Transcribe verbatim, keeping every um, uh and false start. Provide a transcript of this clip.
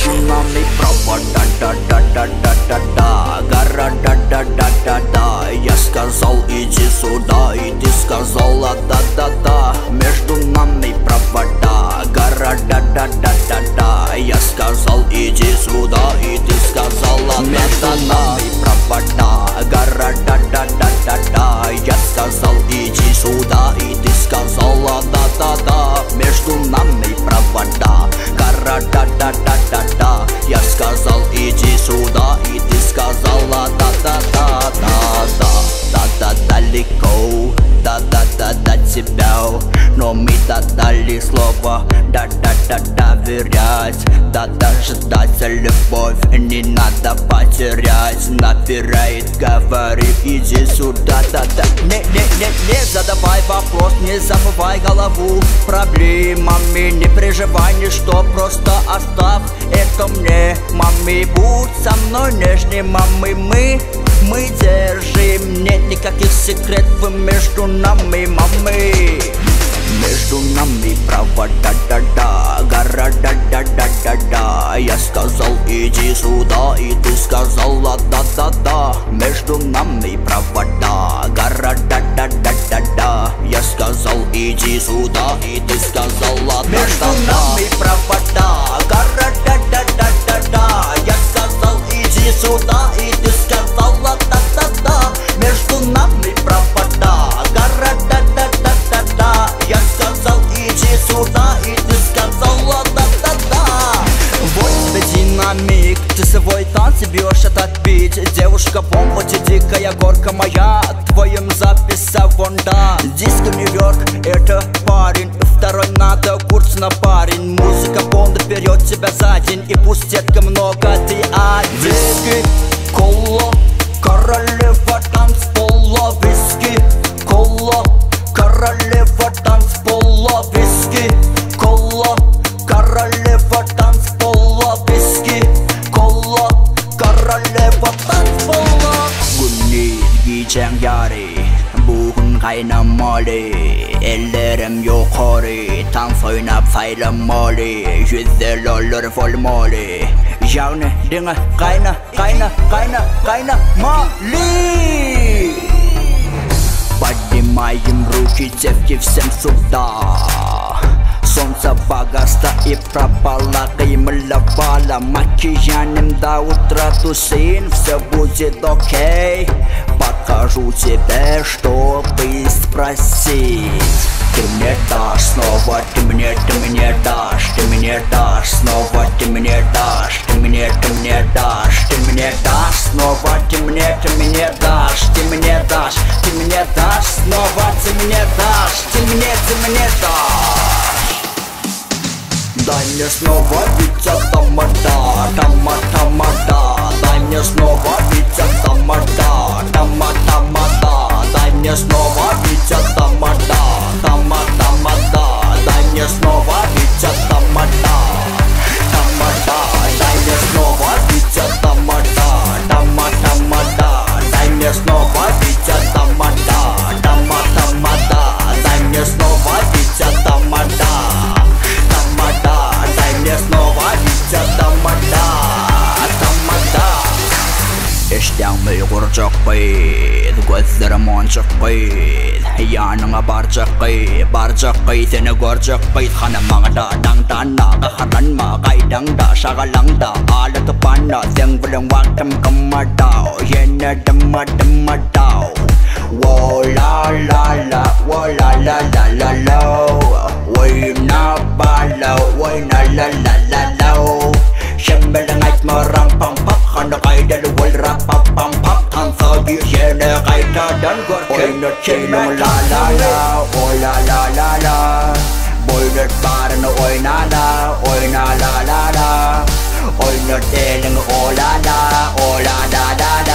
между нами провода, да-да-да-да-да, города, да-да-да-да. Я сказал иди сюда, и ты сказала да-да-да. Между нами провода, города, да-да-да-да. Я сказал иди сюда, и ты сказала между нами провода, города, да-да-да-да. Я сказал иди сюда, и ты сказала да-да-да. Между нами провода, города, да-да-да-да. Я сказал иди сюда, и ты сказала да-да-да-да-да. Да-да далеко, да-да-да до тебя, но мы дали слово, да-да-да доверять, да-да ждать любовь не надо потерять. Напирает, говори иди сюда, да-да. Не-не-не-не задавай вопрос, не забывай голову проблемами. Не переживай ничто, просто оставь это мне. Мамы, будь со мной нежней, мамы, мы Мы держим, нет никаких секретов между нами, мамы. Между нами провода, да-да, города, да-да-да-да. Я сказал иди сюда, и ты сказала да-да-да. Между нами провода, города, да-да-да-да. Я сказал иди сюда, и ты сказала да-да-да. Между нами провода, города, да-да-да-да. Я сказал иди сюда, и ты сказала да-да-да. Между нами провода, города, да-да-да-да. Я сказал иди сюда, и ты сказала да-да-да. Вот тебе динамик, ты свой танц бьешь этот бит. Девушка бомба, ты дикая горка моя, твоим записал вон да. Диско Нью-Йорк, это парень, второй надо курс на парень. Музыка полна вперед тебя за день, и пусть детка много ты один. Виски, кола, королева танцпола. Виски, кола, королева танцпола. Виски, кола, королева танцпола. Виски, кола, королева танцпола. Günün geçen yarı, bugün kaynamalı. Ellerim yukarı, dans oynap faylamalı. Güzel olur olmalı. Yani dine kayna, kayna, kayna, kaynamalı. Поднимаем руки, девки, всем сюда. Солнце погасло и пропало, каймловало. Макияжем до утра тусим, все будет окей. Покажу тебе, чтобы спросить. Ты мне дашь снова, ты мне, ты мне дашь, ты мне дашь снова, ты мне дашь, ты мне, ты мне дашь, ты мне дашь снова, ты мне, ты мне дашь, ты мне дашь, ты мне дашь снова, ты мне дашь, ты мне, ты мне дашь. Дай мне снова бить от тамада, тама-тамада. Дай мне снова бить от тамада, тама-тамада. Дай мне снова бить от тамада, тама-тамада. Дай мне снова бить от тамада, тамада. Дай мне снова бить от тамада, тама-тамада. Дай мне снова бить от тамада, тама-тамада. Дай мне снова бить от тамада. Дай мне снова бить от тамада, тамада. Eşyanlı kurcak beyt, gözlerim oncak beyt. Yanına barcak beyt, barcak beyt, seni gorcak beyt. Hanımağda, dangdana, kaharanma, kaydangda, şagalangda. Alı tupanda, sen bulun vaktim kamada. Yine dıma dıma da. Wo la la la, wo la la la la la. Oyna bala, oyna la la la la. Şembeling aytmaram pam pam, hana kaydalı wal rap pam pam pam. Tansa bir yene kaydadan gorken. Oyna çeynum la la la, o la la la la. Boynet barını oyna la, oyna la la la. Oyna telin o la la, o la la la la.